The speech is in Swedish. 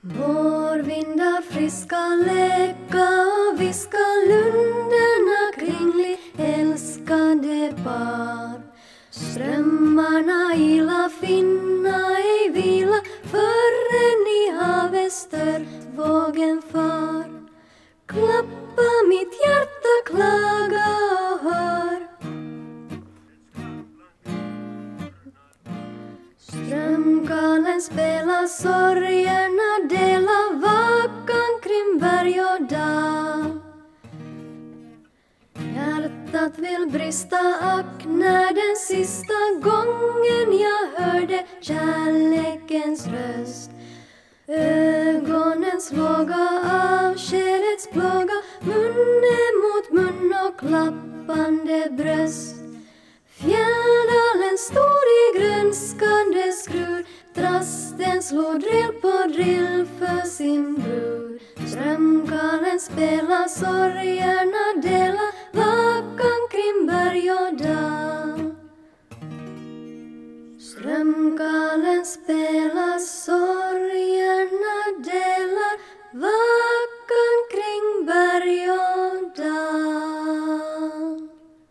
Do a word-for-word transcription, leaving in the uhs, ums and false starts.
Vårvindar friska läcka och viska lunderna kringlig älskade par. Strömmarna ila finna ej vila förrän i havet stört vågen far. Klappa mitt hjärta, klaga och hör. Strömkalen spelar sorgerna, dela vakan kring berg och dal. Hjärtat vill brista ack när den sista gången jag hörde kärlekens röst. Ögonens låga avskedets plåga, munne mot mun och klappande bröst. Fjälldalen stod i grönskande skrud, trasten slog drill på drill för sin brud. Strömkalen spelar sorgerna, dela